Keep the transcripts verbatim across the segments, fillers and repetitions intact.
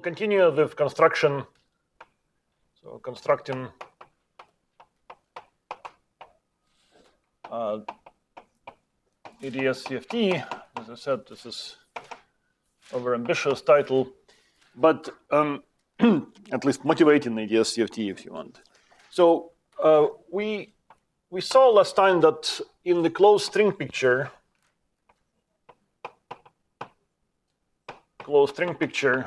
continue with construction. So constructing uh, A D S C F T. As I said, this is overambitious title, but um, at least motivating A D S C F T if you want. So uh, we we saw last time that in the closed string picture, closed string picture,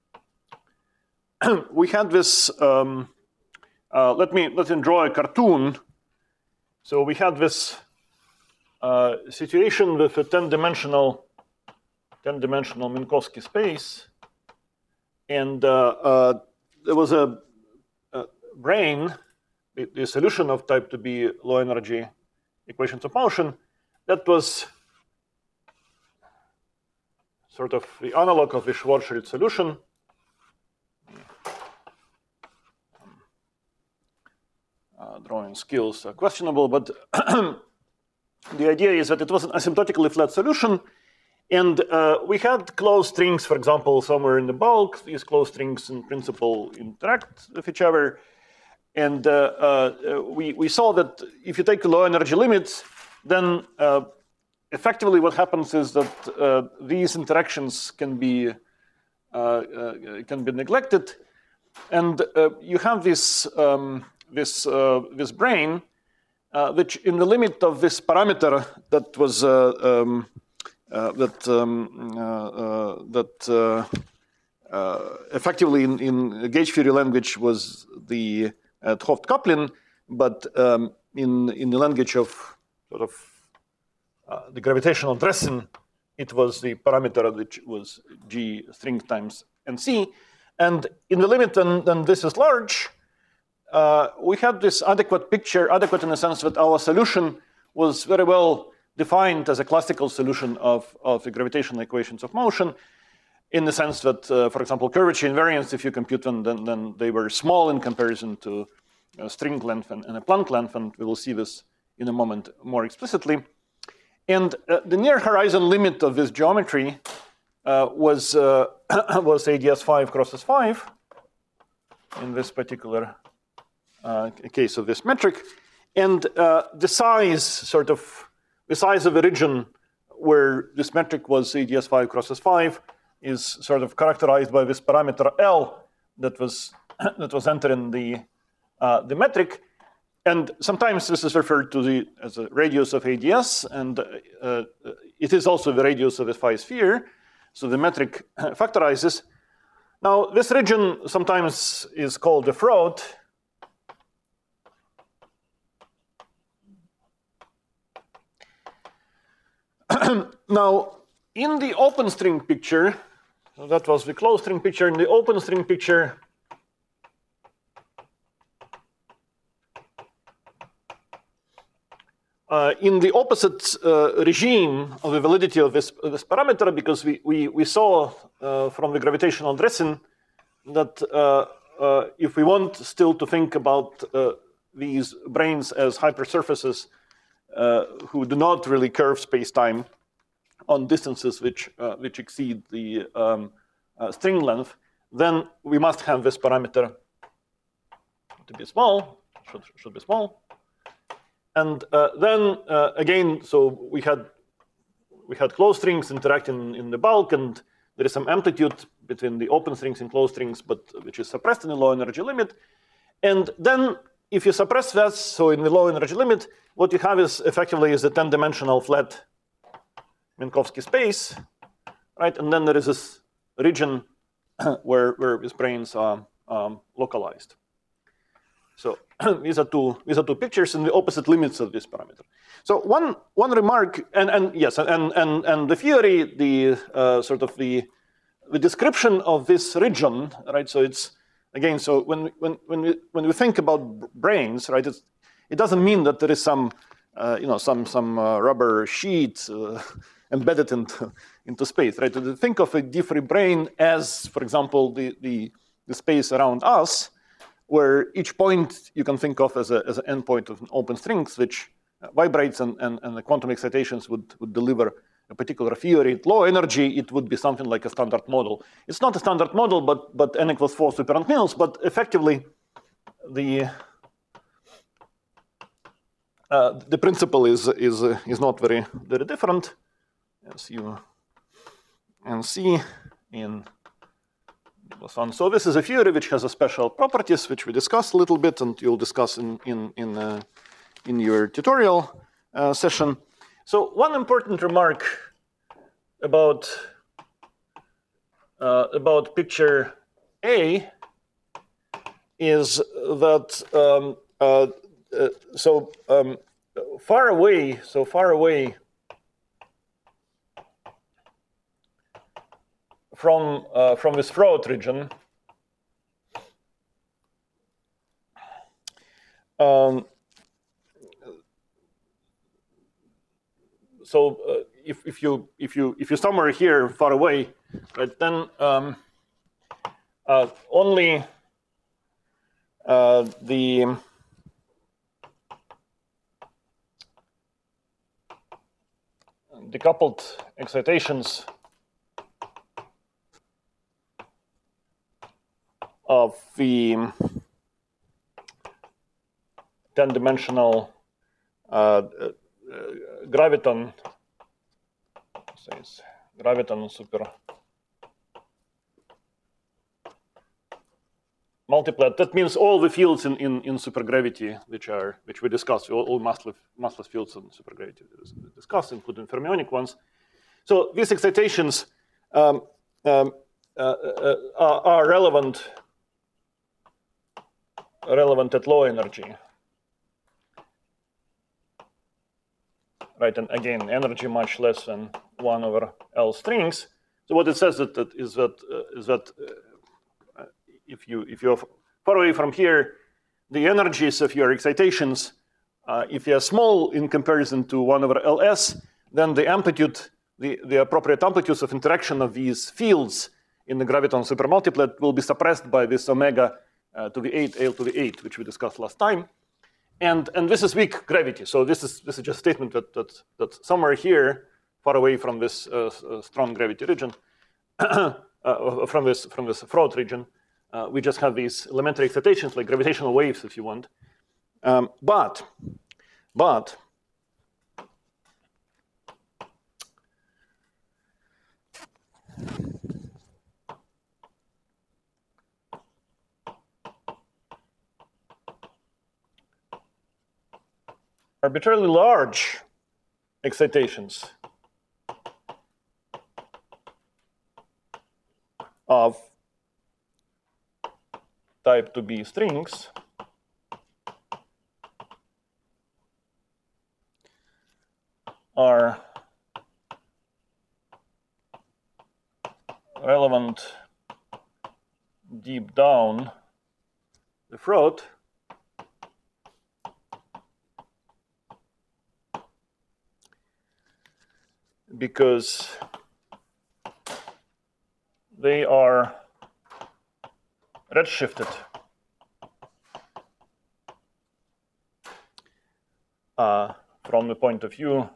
we had this. Um, uh, let me let me draw a cartoon. So we had this uh, situation with a ten-dimensional, ten-dimensional Minkowski space, and uh, uh, there was a, a brane, the, the solution of type two B low energy equations of motion, that was sort of the analog of the Schwarzschild solution. Uh, drawing skills are questionable, but the idea is that it was an asymptotically flat solution, and uh, we had closed strings, for example, somewhere in the bulk. These closed strings, in principle, interact with each other, and uh, uh, we we saw that if you take the low energy limits, then uh, effectively what happens is that uh, these interactions can be uh, uh, can be neglected, and uh, you have this. Um, this uh, this brane, uh, which in the limit of this parameter that was uh, um, uh, that um, uh, uh, that uh, uh, effectively in, in gauge theory language was the uh, 't Hooft-Kaplan, but um, in in the language of sort of uh, the gravitational dressing, it was the parameter which was G string times N C, and in the limit then then this is large. Uh, we had this adequate picture, adequate in the sense that our solution was very well defined as a classical solution of, of the gravitational equations of motion, in the sense that, uh, for example, curvature invariants, if you compute them, then, then they were small in comparison to uh, string length and, and a Planck length, and we will see this in a moment more explicitly. And uh, the near horizon limit of this geometry uh, was, uh, was A D S five cross S five in this particular Uh, case of this metric, and uh, the size, sort of, the size of the region where this metric was A D S five cross S five is sort of characterized by this parameter L that was that was entering the uh, the metric, and sometimes this is referred to the as a radius of A D S, and uh, it is also the radius of a phi sphere, so the metric factorizes. Now, this region sometimes is called the Freud. Now, in the open string picture, so that was the closed string picture. In the open string picture, uh, in the opposite uh, regime of the validity of this, of this parameter, because we, we, we saw uh, from the gravitational dressing that uh, uh, if we want still to think about uh, these branes as hypersurfaces uh, who do not really curve space-time on distances which uh, which exceed the um, uh, string length, then we must have this parameter to be small, should, should be small. And uh, then uh, again, so we had we had closed strings interacting in the bulk, and there is some amplitude between the open strings and closed strings, but which is suppressed in the low energy limit. And then if you suppress that, so in the low energy limit, what you have is effectively is a ten-dimensional flat Minkowski space, right? And then there is this region where, where these branes are um, localized. So these are two these are two pictures in the opposite limits of this parameter. So one one remark, and and yes, and and and the theory, the uh, sort of the the description of this region, right? So it's again, so when when when we when we think about branes, right? It's, it doesn't mean that there is some uh, you know some some uh, rubber sheet uh, embedded into into space, right? To think of a D three brane as, for example, the the the space around us, where each point you can think of as, a, as an endpoint of an open strings, which uh, vibrates and, and, and the quantum excitations would, would deliver a particular theory at low energy, it would be something like a standard model. It's not a standard model, but but n equals four super nontrivials, but effectively the uh, the principle is is uh, is not very very different, as you can see in so this is a theory which has a special properties which we discuss a little bit, and you'll discuss in in in uh, in your tutorial uh, session. So one important remark about uh, about picture A is that um, uh, uh, so um, far away, so far away from uh, from this throat region, um, so uh, if if you if you if you're somewhere here far away, right, then um, uh, only uh, the decoupled excitations of the ten-dimensional uh, uh, graviton, says graviton super multiplet. That means all the fields in in, in supergravity, which are which we discussed, all, all massless massless fields in supergravity discussed, including fermionic ones. So these excitations um, um, uh, uh, are, are relevant. relevant at low energy, right? And again, energy much less than one over L strings. So what it says that, that is that uh, is that uh, if you if you're far away from here, the energies of your excitations, uh, if they are small in comparison to one over Ls, then the amplitude, the the appropriate amplitudes of interaction of these fields in the graviton supermultiplet will be suppressed by this omega Uh, to the eight, L to the eight, which we discussed last time, and and this is weak gravity. So this is this is just a statement that that that somewhere here, far away from this uh, uh, strong gravity region, uh, from this from this throat region, uh, we just have these elementary excitations, like gravitational waves, if you want. Um, but but arbitrarily large excitations of type two B strings are relevant deep down the throat because they are redshifted uh, from the point of view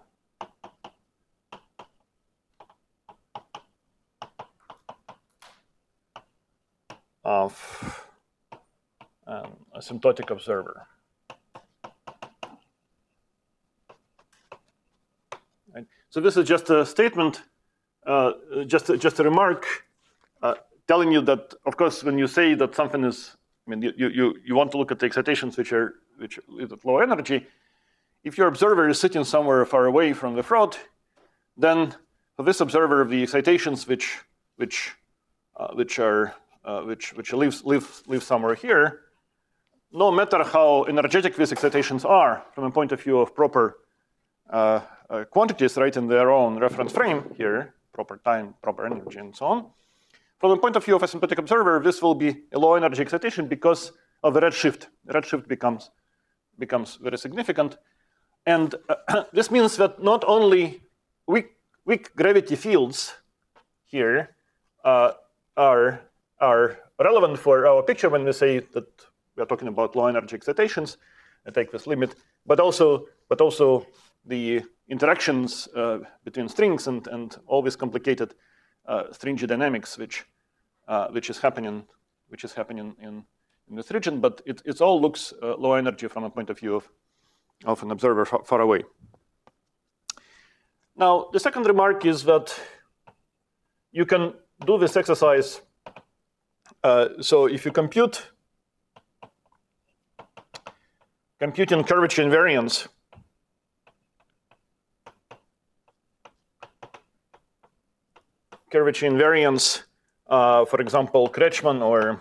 of an asymptotic observer. Right? So this is just a statement, uh, just, a, just a remark uh, telling you that, of course, when you say that something is, I mean, you, you, you want to look at the excitations which are which is at low energy. If your observer is sitting somewhere far away from the throat, then for this observer, the excitations which which uh, which are uh, which which lives live live somewhere here, no matter how energetic these excitations are from a point of view of proper uh, uh, quantities, right, in their own reference frame here, proper time, proper energy, and so on. From the point of view of a asymptotic observer, this will be a low energy excitation because of the redshift. Redshift becomes becomes very significant. And uh, this means that not only weak, weak gravity fields here uh, are, are relevant for our picture when we say that we are talking about low energy excitations, I take this limit, but also, but also the interactions uh, between strings and, and all this complicated uh, stringy dynamics, which uh, which is happening, which is happening in, in this region. But it it all looks uh, low energy from a point of view of of an observer far, far away. Now, the second remark is that you can do this exercise. Uh, so if you compute computing curvature invariance, curvature invariance, uh, for example, Kretschmann or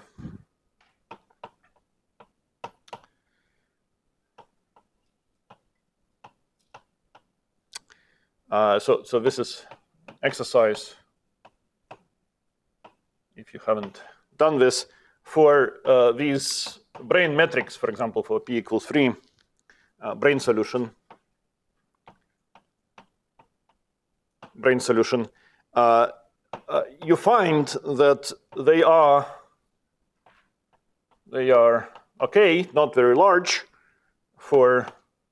uh, so so this is exercise. If you haven't done this for uh, these brane metrics, for example, for p equals three uh, brane solution, brane solution, uh, uh, you find that they are they are okay, not very large, for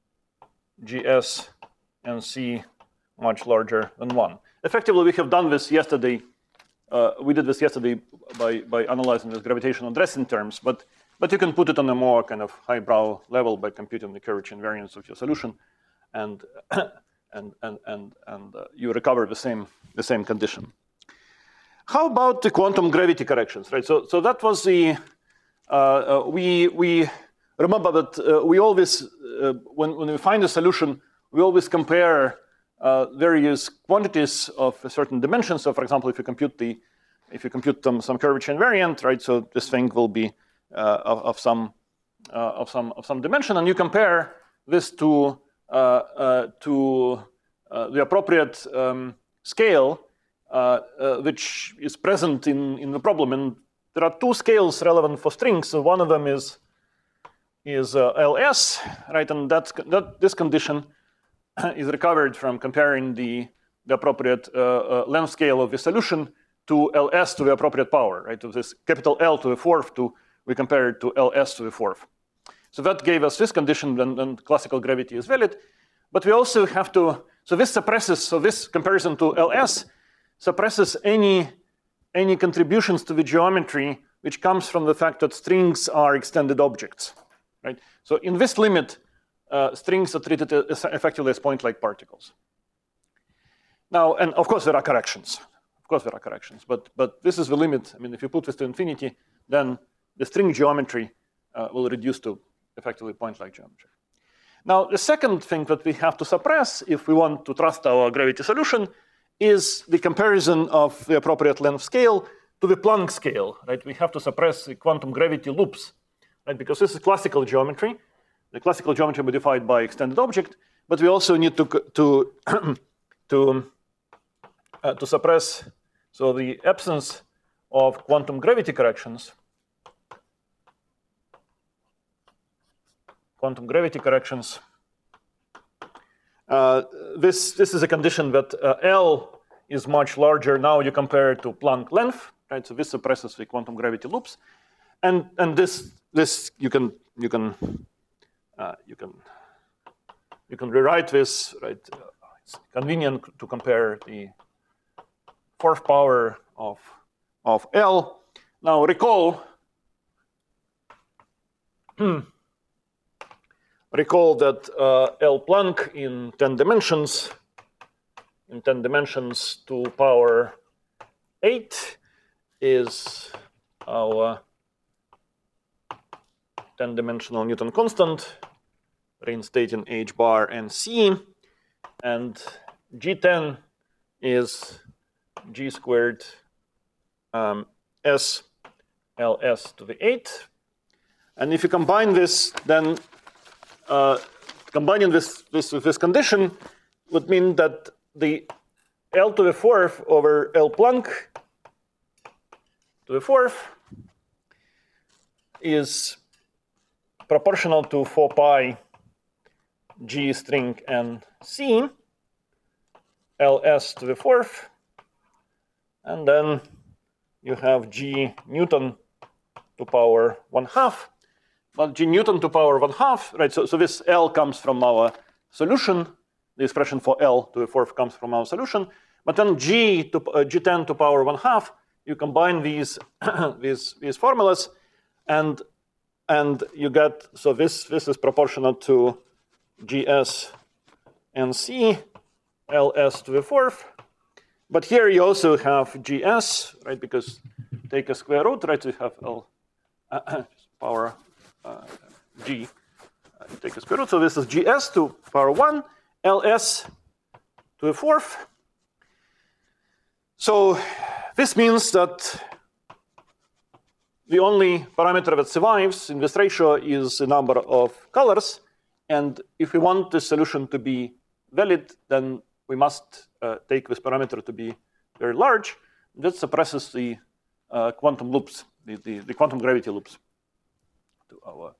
G S and C much larger than one. Effectively, we have done this yesterday. Uh, we did this yesterday by, by analyzing this gravitational dressing terms, but, but you can put it on a more kind of highbrow level by computing the curvature invariance of your solution, and, and, and, and, and uh, you recover the same, the same condition. How about the quantum gravity corrections, right? So, so that was the, uh, uh, we, we remember that uh, we always, uh, when, when we find a solution, we always compare Uh, various quantities of a certain dimension. So, for example, if you compute the, if you compute some, some curvature invariant, right? So this thing will be uh, of, of some uh, of some of some dimension, and you compare this to uh, uh, to uh, the appropriate um, scale, uh, uh, which is present in in the problem. And there are two scales relevant for strings. So one of them is is uh, L S, right? And that's that this condition is recovered from comparing the, the appropriate uh, uh, length scale of the solution to L S to the appropriate power, right? To this capital L to the fourth, to we compare it to L S to the fourth. So that gave us this condition, then, then classical gravity is valid. But we also have to, so this suppresses, so this comparison to L S suppresses any, any contributions to the geometry which comes from the fact that strings are extended objects, right? So in this limit, Uh, strings are treated as effectively as point-like particles. Now, and of course there are corrections. Of course there are corrections, but but this is the limit. I mean, if you put this to infinity, then the string geometry uh, will reduce to effectively point-like geometry. Now, the second thing that we have to suppress if we want to trust our gravity solution is the comparison of the appropriate length scale to the Planck scale, right? We have to suppress the quantum gravity loops, right? Because this is classical geometry. The classical geometry modified by extended object, but we also need to to to uh, to suppress so the absence of quantum gravity corrections. Quantum gravity corrections. Uh, this this is a condition that uh, L is much larger. Now you compare it to Planck length, right? So this suppresses the quantum gravity loops, and and this this you can you can. Uh, you can you can rewrite this, right? Uh, it's convenient to compare the fourth power of of L. Now recall recall that uh, L Planck in ten dimensions in ten dimensions to power eight is our ten-dimensional Newton constant, reinstating H bar and C, and G ten is G squared um, S L S to the eight. And if you combine this, then uh, combining this, this with this condition would mean that the L to the fourth over L Planck to the fourth is proportional to four pi G string and C, L S to the fourth, and then you have G Newton to power one half. But G Newton to power one half, right? So, so this L comes from our solution. the expression for L to the fourth comes from our solution. But then G to uh, G ten to power one half, you combine these these these formulas, and and you get, so this this is proportional to G S N C, L S to the fourth. But here you also have G S, right? Because take a square root, right? So you have L uh, power uh, G. Uh, take a square root. So this is G S to power one, L S to the fourth. So this means that the only parameter that survives in this ratio is the number of colors. And if we want the solution to be valid, then we must uh, take this parameter to be very large. That suppresses the uh, quantum loops, the, the, the quantum gravity loops to our,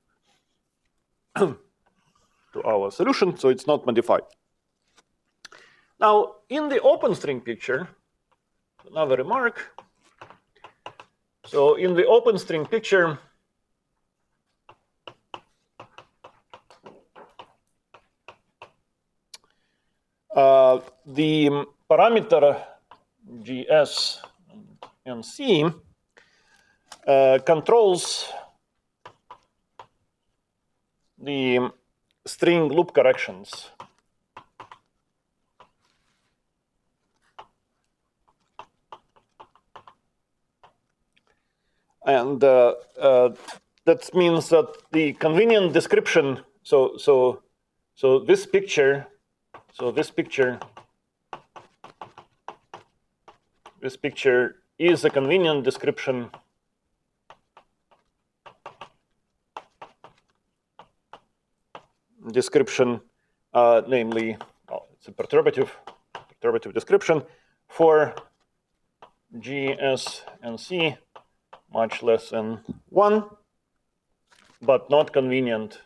to our solution, so it's not modified. Now, in the open string picture, another remark. So in the open string picture, uh, the parameter G S and C uh, controls the string loop corrections. And uh, uh, that means that the convenient description, so so so this picture, so this picture, this picture is a convenient description description, uh, namely, well, it's a perturbative perturbative description for G, S, and C much less than one, but not convenient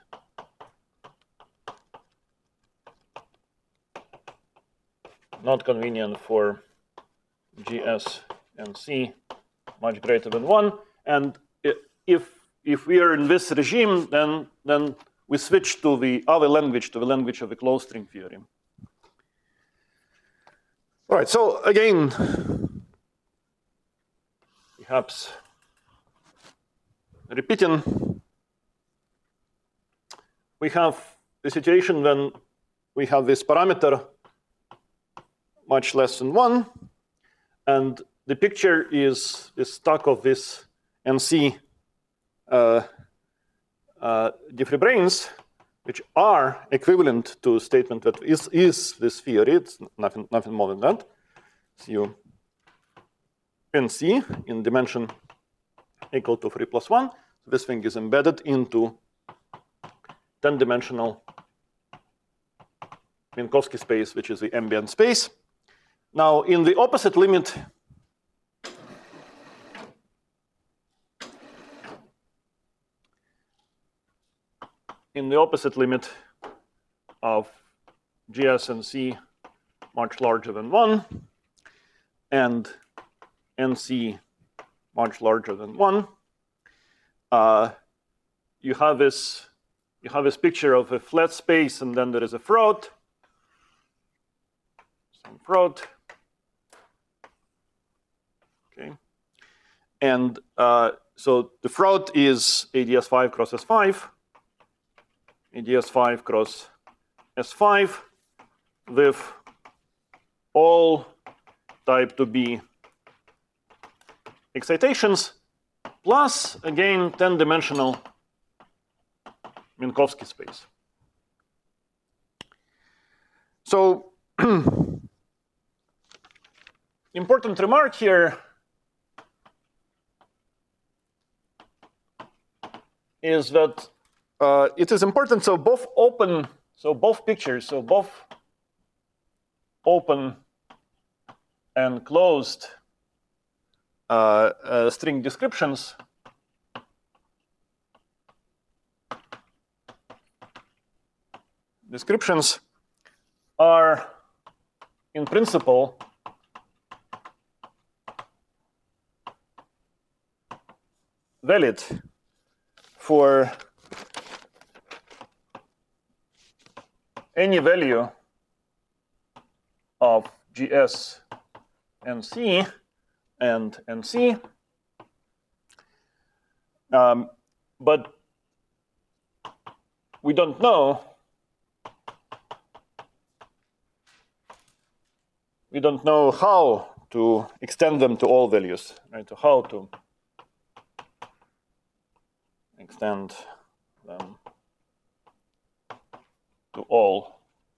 not convenient for G, S, and C much greater than one. And if if we are in this regime, then then we switch to the other language, to the language of the closed string theory. All right, so again, perhaps repeating, we have the situation when we have this parameter much less than one, and the picture is the stack of this N C uh, uh, Diffie branes, which are equivalent to a statement that is, is this theory. It's nothing, nothing more than that. So you N C in dimension equal to three plus one. So this thing is embedded into ten-dimensional Minkowski space, which is the ambient space. Now, in the opposite limit, in the opposite limit of G S and C much larger than one, and N C much larger than one, uh, you have this you have this picture of a flat space, and then there is a throat, some throat, okay, and uh, so the throat is A D S five cross S five, A D S five cross S five with all type two B excitations, plus, again, ten-dimensional Minkowski space. So, important remark here is that uh, it is important, so both open, so both pictures, so both open and closed Uh, uh, string descriptions descriptions are in principle valid for any value of G S N C and N C. Um, but we don't know we don't know how to extend them to all values, right? So how to extend them to all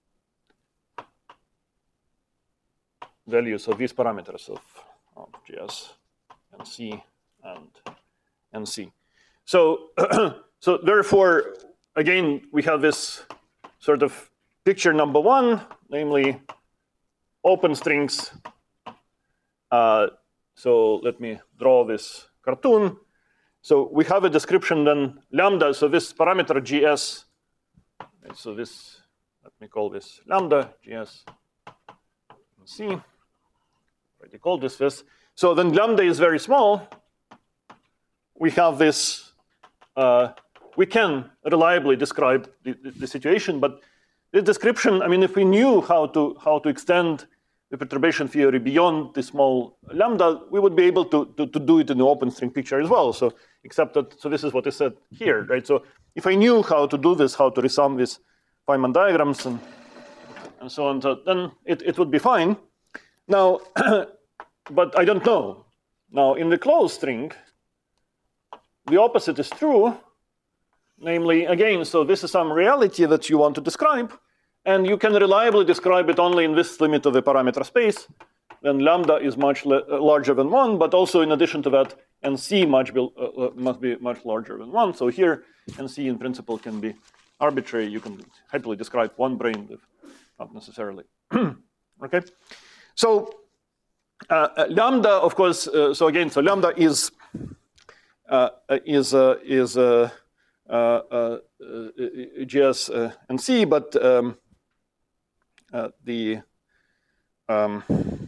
values of these parameters of, of G S and C and N C. So, so therefore, again, we have this sort of picture number one, namely open strings. Uh, so let me draw this cartoon. So we have a description then lambda. So this parameter G S. So this, let me call this lambda G S C. Already called this this. So then lambda is very small. We have this. Uh, we can reliably describe the, the, the situation, but the description. I mean, if we knew how to how to extend the perturbation theory beyond the small lambda, we would be able to, to, to do it in the open string picture as well. So except that, so this is what is said here, right? So if I knew how to do this, how to resum these Feynman diagrams and, and so on, so then it, it would be fine. Now, but I don't know. Now, in the closed string, the opposite is true. Namely, again, so this is some reality that you want to describe. And you can reliably describe it only in this limit of the parameter space. Then lambda is much larger than one, but also in addition to that, N C much be, uh, must be much larger than one. So here, N C in principle can be arbitrary. You can happily describe one brane with not necessarily. Okay. So uh, lambda, of course. Uh, so again, so lambda is uh, is uh, is uh, uh, uh, uh, G S uh, N C, but um, Uh, the um,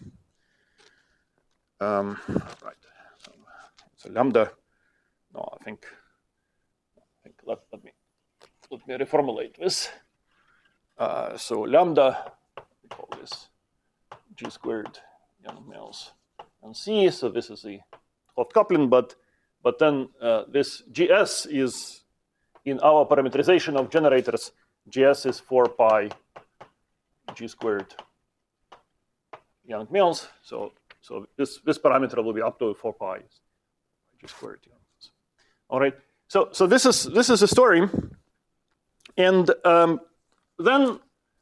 um, right, so, so lambda. No, I think. I think let, let me let me reformulate this. Uh, so lambda, we call this G squared Young-Mills and C. So this is the hot coupling, but but then uh, this G S is in our parameterization of generators. G S is four pi G squared Young-Mills. So, so this, this parameter will be up to four pi G squared Young-Mills. All right. So, so this is this is a story, and um, then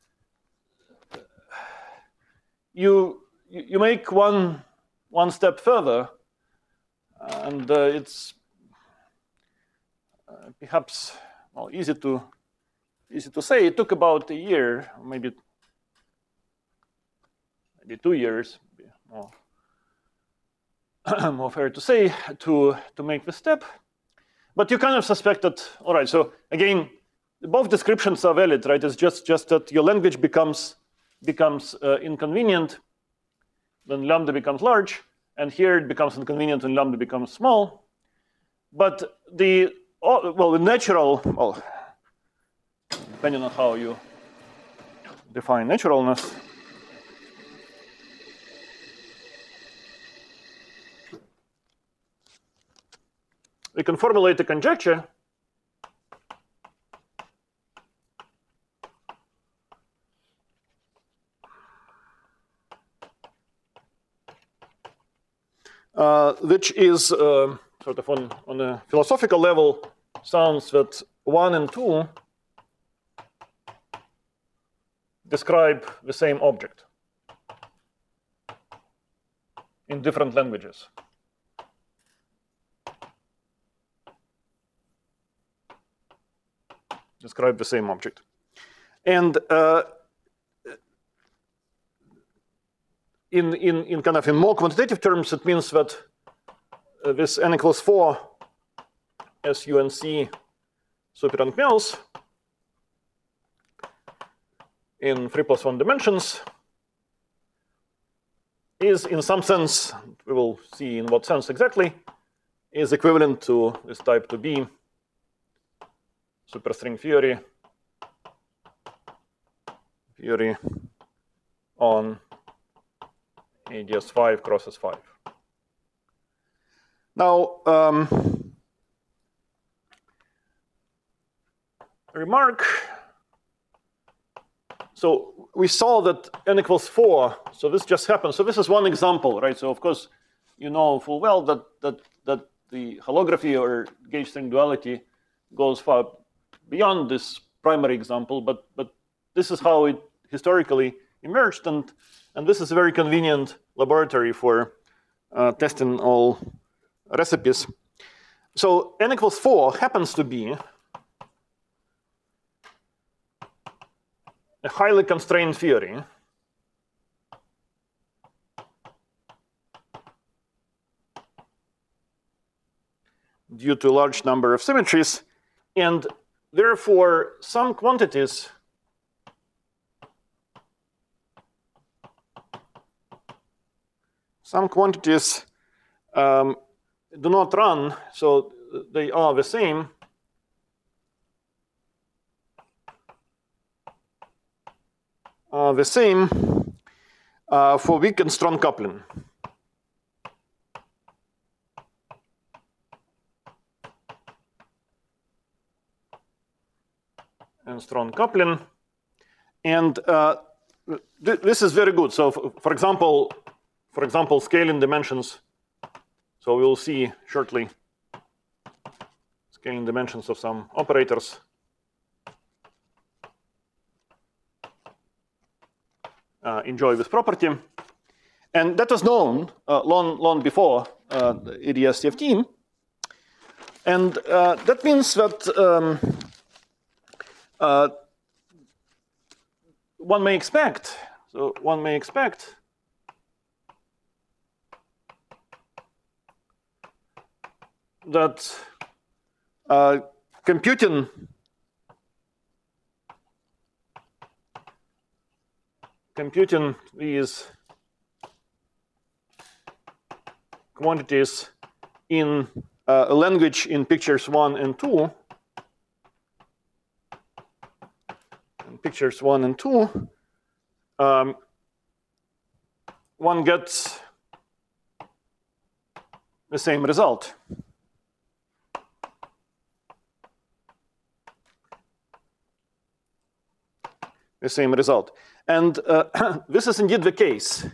you you make one one step further, and uh, it's uh, perhaps well easy to easy to say. It took about a year, maybe. Maybe two years, more, more fair to say, to, to make the step. But you kind of suspect that, all right, so again, both descriptions are valid, right? It's just, just that your language becomes, becomes uh, inconvenient when lambda becomes large, and here it becomes inconvenient when lambda becomes small. But the, oh, well, the natural, well, depending on how you define naturalness, we can formulate a conjecture uh, which is uh, sort of on, on a philosophical level sounds that one and two describe the same object in different languages. Describe the same object. And uh, in, in, in kind of in more quantitative terms, it means that uh, this n equals four S U N C super Young-Mills in three plus one dimensions is in some sense, we will see in what sense exactly, is equivalent to this type two B superstring theory, theory on A D S five crosses five. Now, um, remark. So we saw that n equals four. So this just happened. So this is one example, right? So of course, you know full well that that that the holography or gauge string duality goes far beyond this primary example. But but this is how it historically emerged, and and this is a very convenient laboratory for uh, testing all recipes. So n equals four happens to be a highly constrained theory due to a large number of symmetries, and therefore some quantities some quantities um, do not run, so they are the same. Uh, the same uh, for weak and strong coupling. And strong coupling. And uh, th this is very good. So for example, for example, scaling dimensions. So we will see shortly scaling dimensions of some operators. Uh, enjoy this property. And that was known uh, long, long before uh, the A D S C F T. And uh, that means that um, uh, one may expect, so one may expect that uh, computing computing these quantities in uh, a language in pictures one and two, in pictures one and two, um, one gets the same result. The same result. And uh, this is indeed the case.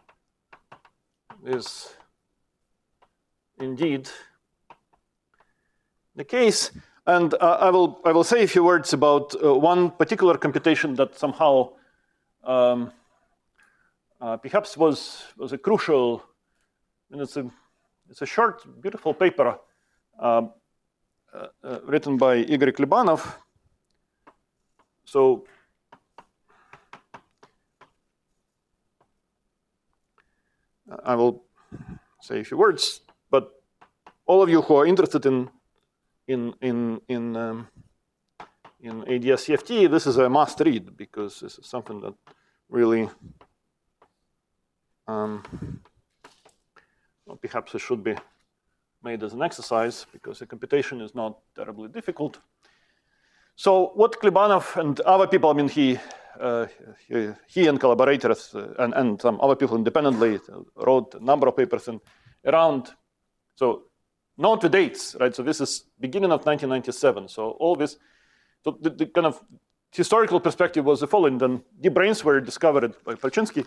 Is indeed the case. And uh, I will I will say a few words about uh, one particular computation that somehow um, uh, perhaps was was a crucial. And it's a it's a short, beautiful paper uh, uh, uh, written by Igor Klebanov. So. I will say a few words, but all of you who are interested in in in in um, in A D S C F T, this is a must read because this is something that really um, well, perhaps it should be made as an exercise because the computation is not terribly difficult. So what Klebanov and other people, I mean, he. Uh, he, he and collaborators uh, and, and some other people independently wrote a number of papers and around. So note the dates, right? So this is beginning of nineteen ninety-seven. So all this, so the, the kind of historical perspective was the following. Then deep brains were discovered by Palczynski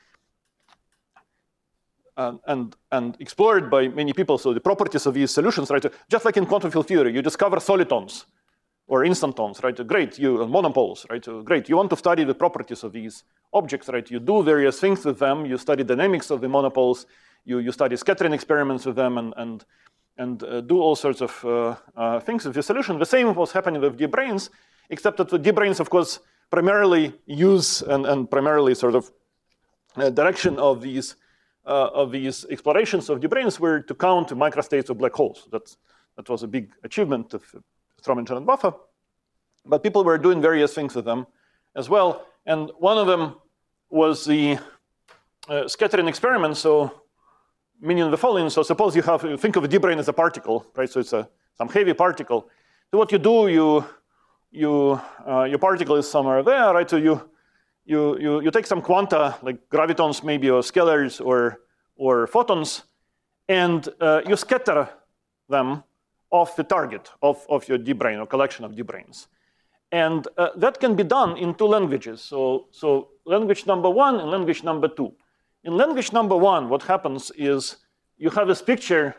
and, and, and explored by many people. So the properties of these solutions, right? Just like in quantum field theory, you discover solitons or instantons, right? Great, you and monopoles, right? Great, you want to study the properties of these objects, right? You do various things with them. You study dynamics of the monopoles. You you study scattering experiments with them, and and and uh, do all sorts of uh, uh, things with the solution. The same was happening with deep brains, except that the deep brains, of course, primarily use and and primarily sort of uh, direction of these uh, of these explorations of deep brains were to count microstates of black holes. That's that was a big achievement of Strominger and Buffer, but people were doing various things with them as well. And one of them was the uh, scattering experiment. So, meaning the following: so suppose you have you think of a deep brain as a particle, right? So it's a some heavy particle. So what you do, you you uh, your particle is somewhere there, right? So you you, you, you take some quanta, like gravitons maybe, or scalars, or, or photons, and uh, you scatter them off the target of, of your D-brane, or collection of D-branes. And uh, that can be done in two languages. So, so language number one and language number two. In language number one, what happens is you have this picture,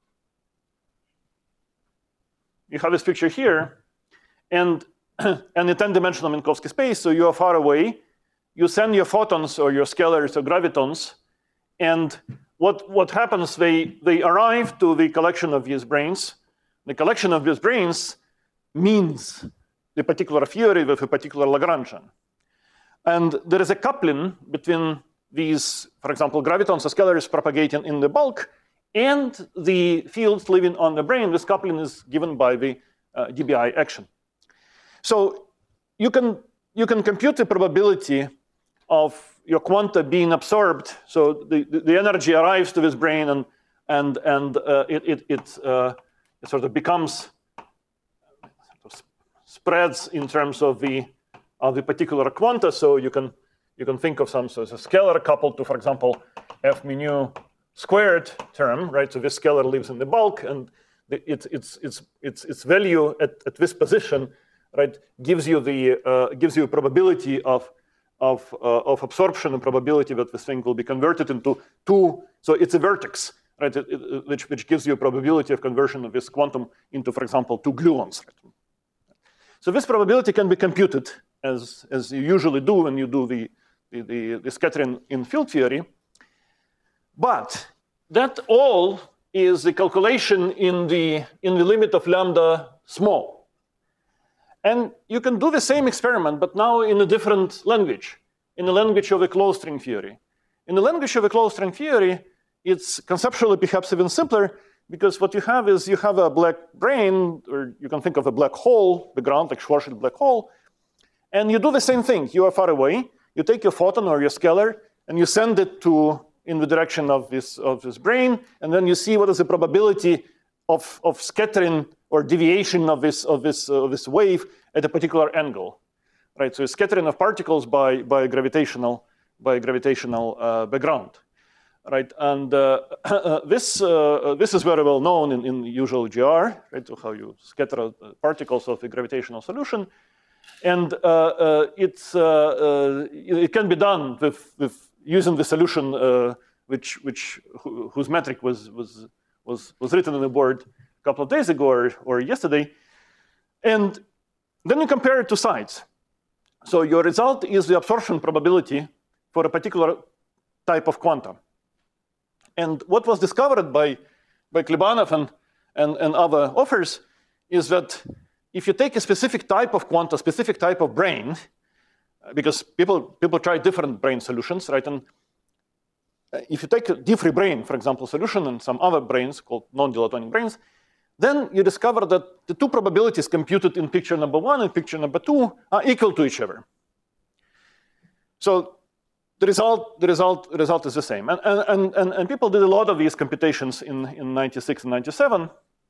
you have this picture here, and, and a ten-dimensional Minkowski space, so you are far away. You send your photons or your scalars or gravitons, and what, what happens, they, they arrive to the collection of these branes. The collection of these branes means the particular theory with a particular Lagrangian. And there is a coupling between these, for example, gravitons or scalars propagating in the bulk and the fields living on the brane. This coupling is given by the uh, D B I action. So you can, you can compute the probability of your quanta being absorbed. So the, the, the energy arrives to this brane, and, and, and uh, it, it, it, uh, it sort of becomes, sort of spreads in terms of the, of the particular quanta. So you can, you can think of some, so it's a scalar coupled to, for example, F mu nu squared term, right? So this scalar lives in the bulk, and the, it, it's, it's, it's, its value at, at this position, right, gives you the uh, gives you a probability of of uh, of absorption, and probability that this thing will be converted into two. So it's a vertex, right, it, it, which which gives you a probability of conversion of this quantum into, for example, two gluons. Right? So this probability can be computed as as you usually do when you do the the, the, the scattering in field theory. But that all is the calculation in the in the limit of lambda small. And you can do the same experiment, but now in a different language, in the language of a closed string theory. In the language of a closed string theory, it's conceptually perhaps even simpler, because what you have is you have a black brane, or you can think of a black hole, the ground, like Schwarzschild black hole, and you do the same thing. You are far away, you take your photon or your scalar, and you send it to in the direction of this, of this brane, and then you see what is the probability of, of scattering or deviation of this, of, this, uh, of this wave at a particular angle, right? So scattering of particles by, by gravitational, by gravitational uh, background, right? And uh, this, uh, this is very well known in, in usual G R, right? So how you scatter particles of a gravitational solution. And uh, uh, it's, uh, uh, it can be done with, with using the solution uh, which, which, whose metric was, was, was, was written on the board a couple of days ago or, or yesterday. And then you compare it to sides. So your result is the absorption probability for a particular type of quantum. And what was discovered by, by Klebanov and, and, and other authors is that if you take a specific type of quanta, specific type of brane, because people, people try different brane solutions, right? And if you take a D-free brane, for example, solution, and some other branes called non-dilatonic branes, then you discover that the two probabilities computed in picture number one and picture number two are equal to each other. So the result, the result, the result is the same. And, and, and, and people did a lot of these computations in, in ninety-six and ninety-seven.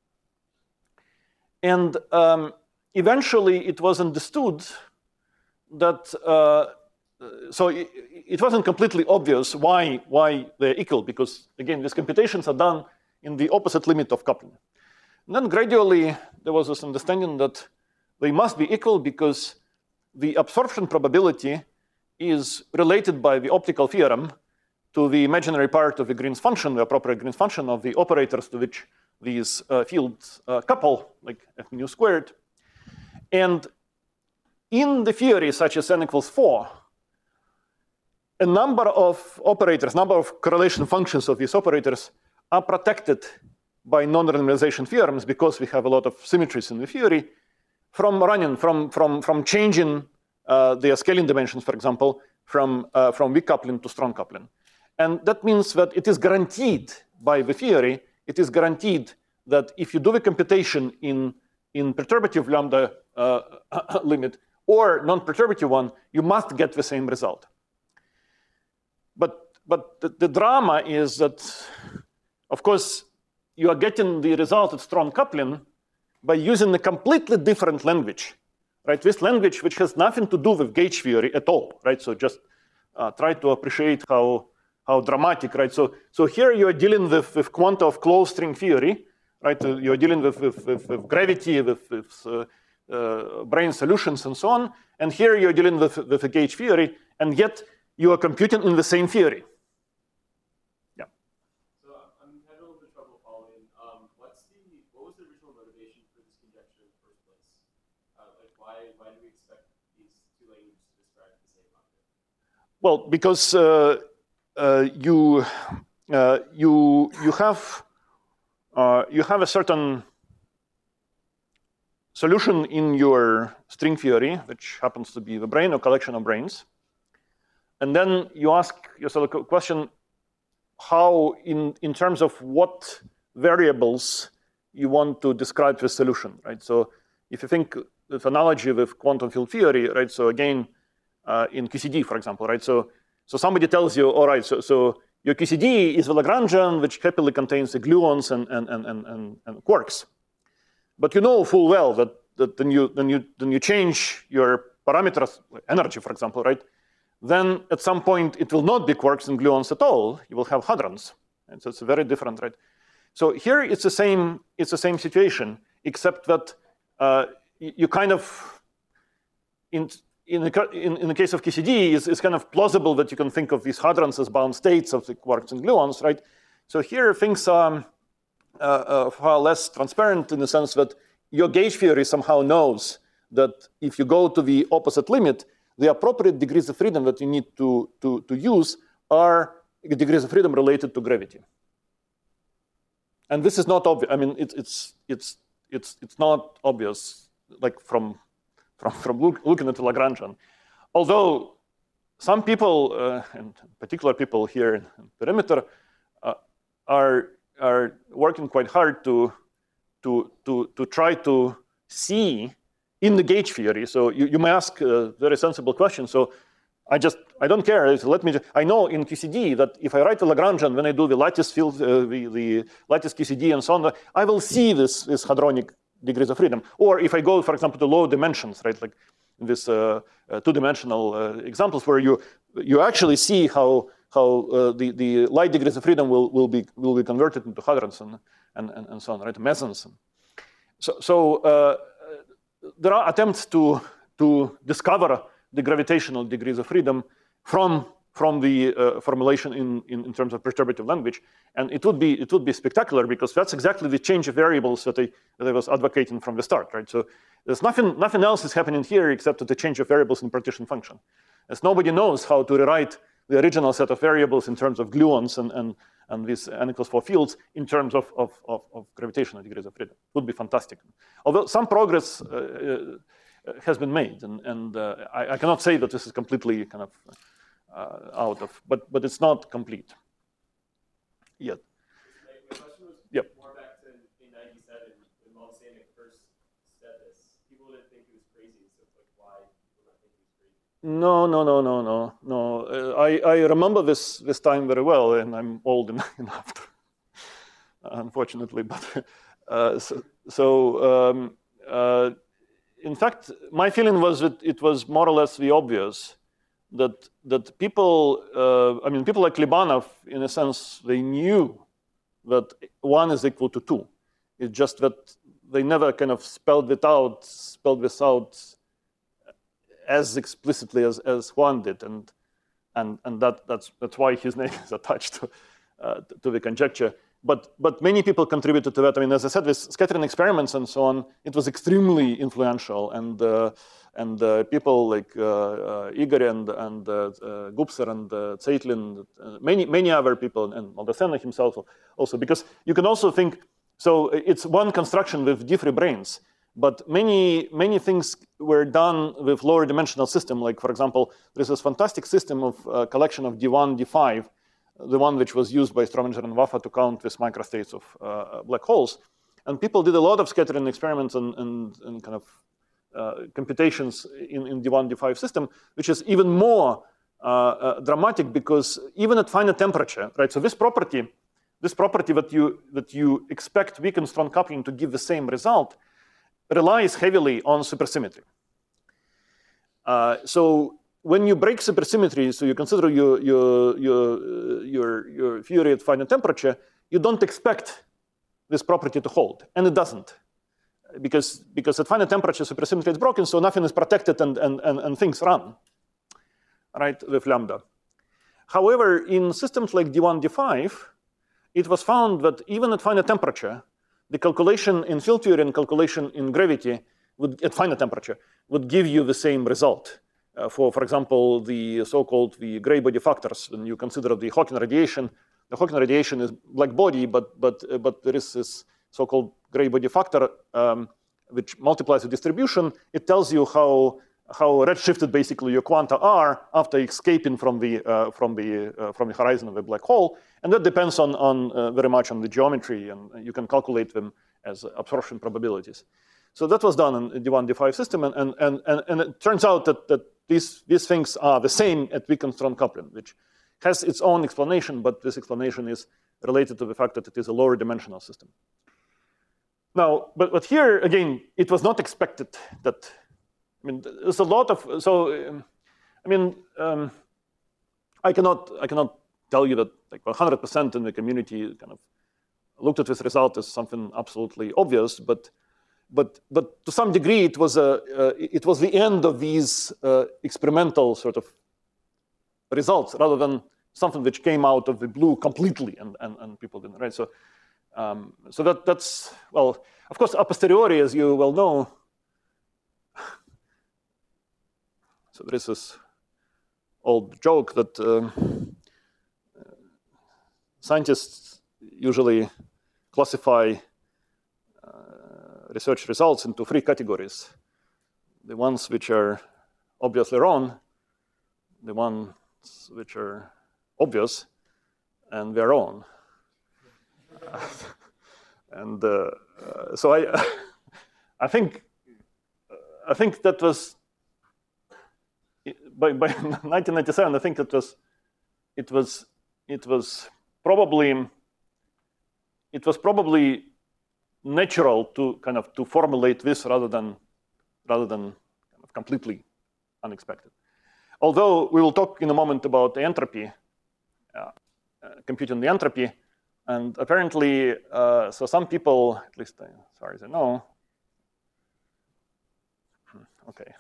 And um, eventually it was understood that, uh, so it, it wasn't completely obvious why, why they're equal, because again, these computations are done in the opposite limit of coupling. And then gradually there was this understanding that they must be equal because the absorption probability is related by the optical theorem to the imaginary part of the Green's function, the appropriate Green's function of the operators to which these uh, fields uh, couple, like F mu squared. And in the theory such as n equals four, a number of operators, number of correlation functions of these operators are protected by non-renormalization theorems because we have a lot of symmetries in the theory from running, from, from, from changing uh, their scaling dimensions, for example, from, uh, from weak coupling to strong coupling. And that means that it is guaranteed by the theory, it is guaranteed that if you do the computation in, in perturbative lambda uh, limit or non-perturbative one, you must get the same result. But, but the, the drama is that, of course, you are getting the result at strong coupling by using a completely different language right? This language, which has nothing to do with gauge theory at all, right? So just uh, try to appreciate how, how dramatic, right? So, so here you're dealing with, with quanta of closed string theory, right? Uh, you're dealing with, with, with, with gravity, with, with uh, uh, brane solutions and so on. And here you're dealing with, with a gauge theory, and yet you are computing in the same theory. Yeah. So I'm having a little bit of trouble following. Um, what's the, what was the original motivation for this conjecture in the first place? Uh, like why, why do we expect these two languages to describe the same object? Well, because uh, uh, you, uh, you, you, have, uh, you have a certain solution in your string theory, which happens to be the brane or collection of branes. And then you ask yourself a question, how, in, in terms of what variables you want to describe the solution, right? So if you think with analogy with quantum field theory, right? So again, uh, in Q C D, for example, right? So, so somebody tells you, all right, so, so your Q C D is the Lagrangian, which happily contains the gluons and, and, and, and, and quarks. But you know full well that, that then, you, then, you, then you change your parameters, like energy, for example, right? Then at some point, it will not be quarks and gluons at all. You will have hadrons. And so it's very different, right? So here it's the same, it's the same situation, except that uh, you kind of, in, in, the, in, in the case of Q C D, it's, it's kind of plausible that you can think of these hadrons as bound states of the quarks and gluons, right? So here things are uh, uh, far less transparent in the sense that your gauge theory somehow knows that if you go to the opposite limit, the appropriate degrees of freedom that you need to, to, to use are degrees of freedom related to gravity. And this is not obvious. I mean, it, it's, it's, it's, it's not obvious, like from, from, from look, looking at the Lagrangian. Although some people, uh, and particular people here in Perimeter, uh, are, are working quite hard to, to, to, to try to see in the gauge theory. So you, you may ask a very sensible question. So I just, I don't care. So let me, just, I know in Q C D that if I write the Lagrangian, when I do the lattice field, uh, the, the lattice Q C D and so on, I will see this, this hadronic degrees of freedom. Or if I go, for example, to low dimensions, right, like in this uh, uh, two-dimensional uh, examples where you, you actually see how, how uh, the, the light degrees of freedom will, will, be, will be converted into hadrons and, and, and, and so on, right, mesons. So, so uh, there are attempts to, to discover the gravitational degrees of freedom from, from the uh, formulation in, in, in terms of perturbative language. And it would, be, it would be spectacular because that's exactly the change of variables that I, that I was advocating from the start, right? So there's nothing, nothing else is happening here except the change of variables in partition function. As nobody knows how to rewrite the original set of variables in terms of gluons and, and, and these n equals four fields in terms of, of, of, of gravitational degrees of freedom. It would be fantastic. Although some progress uh, uh, has been made, and, and uh, I, I cannot say that this is completely kind of uh, out of, but, but it's not complete yet. My question was yep. more back to in ninety-seven, when Molsanic first said this. People didn't think it was crazy, so it's like, why people not think it was crazy? No, no, no, no, no, no. Uh, I, I remember this, this time very well, and I'm old enough, to, unfortunately. But uh, so, so um, uh, in fact, my feeling was that it was more or less the obvious that that people, uh, I mean, people like Libanov, in a sense, they knew that one is equal to two. It's just that they never kind of spelled it out, spelled this out as explicitly as, as Juan did, and and and that that's that's why his name is attached to uh, to the conjecture. But but many people contributed to that. I mean, as I said, with scattering experiments and so on, it was extremely influential, and uh, and uh, people like uh, uh, Igor and and uh, uh, Gubser and uh, Zeitlin, uh, many many other people, and Maldacena himself also, because you can also think. So it's one construction with D three branes. But many, many things were done with lower dimensional system. Like, for example, there's this fantastic system of uh, collection of D one, D five, the one which was used by Strominger and Waffa to count with microstates of uh, black holes. And people did a lot of scattering experiments and, and, and kind of uh, computations in, in D one, D five system, which is even more uh, uh, dramatic because even at finite temperature, right? So this property, this property that you, that you expect weak and strong coupling to give the same result, relies heavily on supersymmetry. Uh, so when you break supersymmetry, so you consider your, your, your, uh, your, your theory at finite temperature, you don't expect this property to hold, and it doesn't. Because, because at finite temperature, supersymmetry is broken, so nothing is protected and, and, and, and things run, right, with lambda. However, in systems like D one, D five, it was found that even at finite temperature, the calculation in field theory and calculation in gravity would, at finite temperature, would give you the same result. Uh, for, for example, the so-called the gray body factors, when you consider the Hawking radiation, the Hawking radiation is black body, but, but, uh, but there is this so-called gray body factor, um, which multiplies the distribution. It tells you how, how redshifted basically your quanta are after escaping from the, uh, from the, uh, from the horizon of a black hole. And that depends on, on uh, very much on the geometry, and you can calculate them as absorption probabilities. So that was done in D one, D five system, and, and, and, and it turns out that, that these, these things are the same at weak and strong coupling, which has its own explanation, but this explanation is related to the fact that it is a lower dimensional system. Now, but, but here, again, it was not expected that, I mean, there's a lot of, so, um, I mean, um, I cannot, I cannot tell you that like one hundred percent in the community kind of looked at this result as something absolutely obvious, but, but, but to some degree, it was, a, uh, it was the end of these uh, experimental sort of results rather than something which came out of the blue completely and, and, and people didn't, right? So, Um, so that, that's, well, of course, a posteriori, as you well know, so there is this old joke that um, scientists usually classify uh, research results into three categories. The ones which are obviously wrong, the ones which are obvious, and their own. and uh, uh, so I, I think, I think that was by, by nineteen ninety-seven. I think it was, it was, it was probably, it was probably natural to kind of to formulate this rather than, rather than kind of completely unexpected. Although we will talk in a moment about the entropy, uh, uh, computing the entropy. And apparently, uh, so some people, at least as far as I know, okay.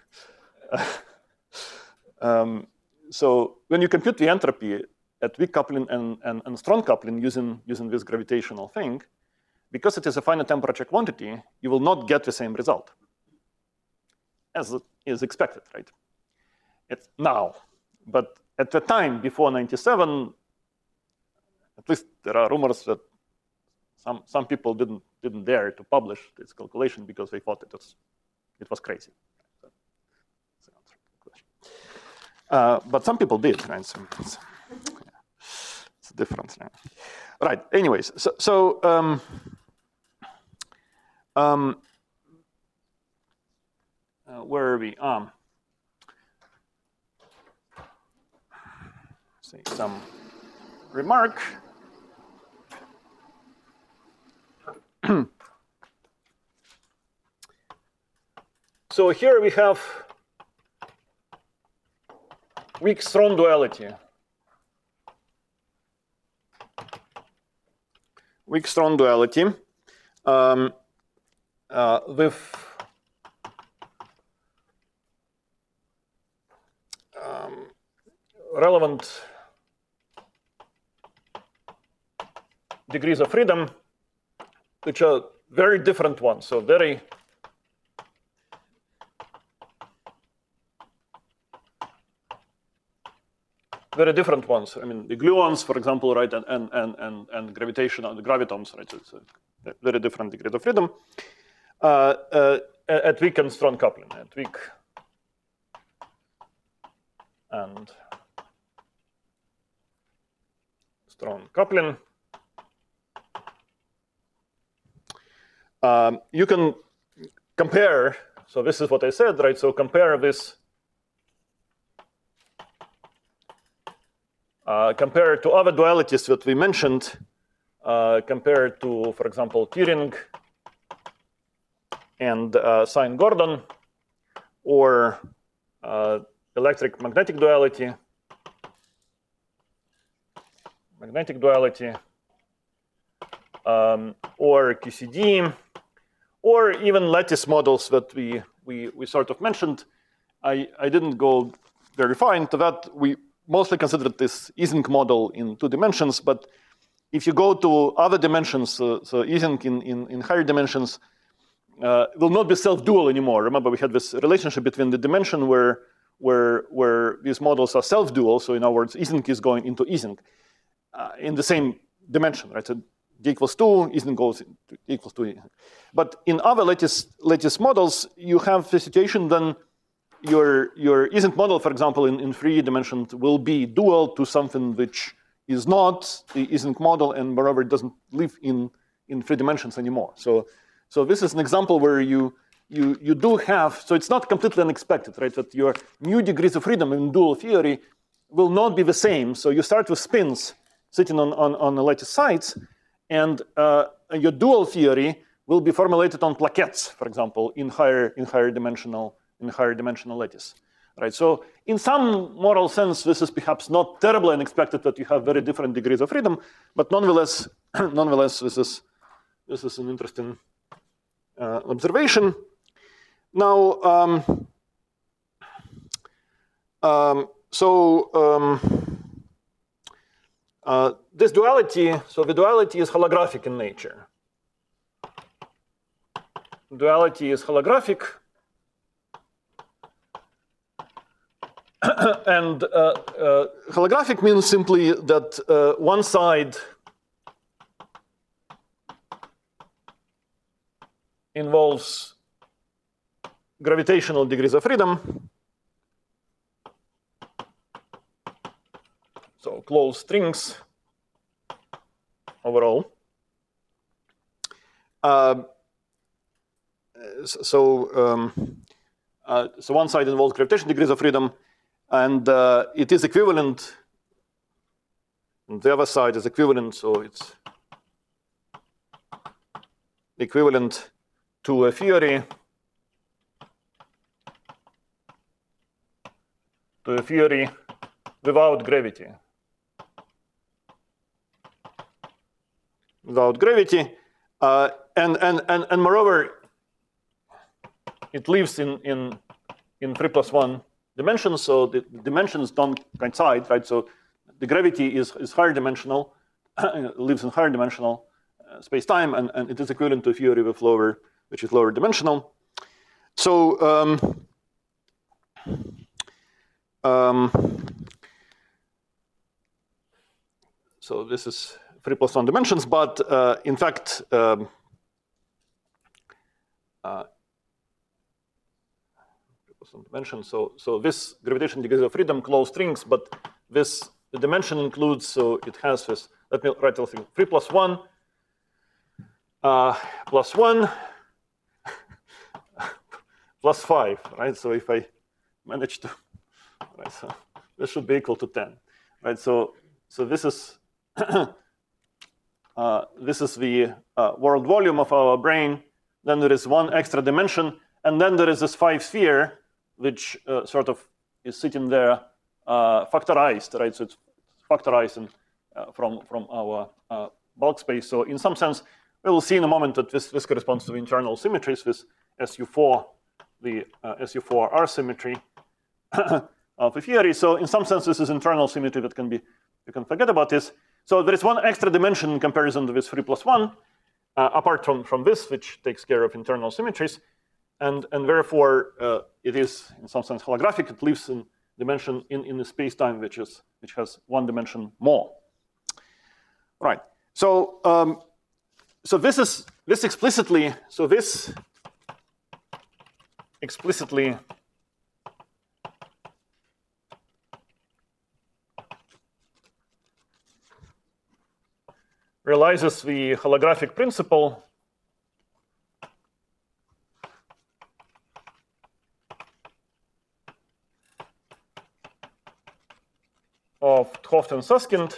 um, so when you compute the entropy at weak coupling and, and, and strong coupling using, using this gravitational thing, because it is a finite temperature quantity, you will not get the same result as is expected, right? It's now. But at the time, before ninety-seven, at least there are rumors that some, some people didn't, didn't dare to publish this calculation because they thought it was, it was crazy. So, uh, but some people did, right? So it's, yeah, it's a difference now. Right, anyways, so, so um, um, uh, where are we? Um, see, some remark. So here we have weak-strong duality. Weak-strong duality um, uh, with um, relevant degrees of freedom, which are very different ones. So very very different ones. I mean, the gluons, for example, right, and and and and gravitational, the gravitons, right. So it's a very different degrees of freedom uh, uh, at weak and strong coupling. At weak and strong coupling. Um, you can compare, so this is what I said, right? So compare this, uh, compare to other dualities that we mentioned, uh, compared to, for example, Turing and uh, Sine-Gordon, or uh, electric magnetic duality, magnetic duality, um, or Q C D, or even lattice models that we, we, we sort of mentioned. I, I didn't go very far into that. We mostly considered this Ising model in two dimensions, but if you go to other dimensions, uh, so Ising in, in, in higher dimensions uh, will not be self-dual anymore. Remember, we had this relationship between the dimension where, where, where these models are self-dual, so in other words, Ising is going into Ising uh, in the same dimension, right? So D equals two, Ising goes into D equals two. But in other lattice, lattice models, you have the situation then your, your Ising model, for example, in, in three dimensions will be dual to something which is not the Ising model, and moreover, it doesn't live in, in three dimensions anymore. So, so this is an example where you, you, you do have, so it's not completely unexpected, right? That your new degrees of freedom in dual theory will not be the same. So you start with spins sitting on, on, on the lattice sides, and uh, your dual theory will be formulated on plaquettes, for example, in higher, in higher dimensional, in higher dimensional lattice. Right, so in some moral sense, this is perhaps not terribly unexpected that you have very different degrees of freedom, but nonetheless, nonetheless, this is this is an interesting uh, observation. Now, um, um, so um, uh, this duality, so the duality is holographic in nature. Duality is holographic. And uh, uh, holographic means simply that uh, one side involves gravitational degrees of freedom, so closed strings overall. Uh, so, um, uh, so one side involves gravitational degrees of freedom. And uh, it is equivalent, and the other side is equivalent, so it's equivalent to a theory, to a theory without gravity. Without gravity. Uh, and, and, and, and moreover, it lives in, in, in three plus one dimensions, so the dimensions don't coincide, right? So the gravity is, is higher dimensional, lives in higher dimensional uh, space-time, and, and it is equivalent to a theory with lower, which is lower dimensional. So, um, um, so this is three plus one dimensions, but uh, in fact, um, uh, dimension. So, so this gravitation degrees of freedom closed strings, but this the dimension includes, so it has this, let me write the thing, three plus one, uh, plus one, plus five, right? So if I manage to, right, so this should be equal to ten, right? So, so this is, uh, this is the uh, world volume of our brain. Then there is one extra dimension, and then there is this five sphere, which uh, sort of is sitting there uh, factorized, right? So it's factorized in, uh, from, from our uh, bulk space. So in some sense, we will see in a moment that this, this corresponds to the internal symmetries with S U four, the uh, S U four R symmetry of a theory. So in some sense, this is internal symmetry that can be, you can forget about this. So there is one extra dimension in comparison to this three plus one, uh, apart from, from this, which takes care of internal symmetries. And, and therefore, uh, it is, in some sense, holographic. It lives in dimension in, in the space-time, which is which has one dimension more. Right. So, um, so this is this explicitly. So this explicitly realizes the holographic principle of 't Hooft and Susskind,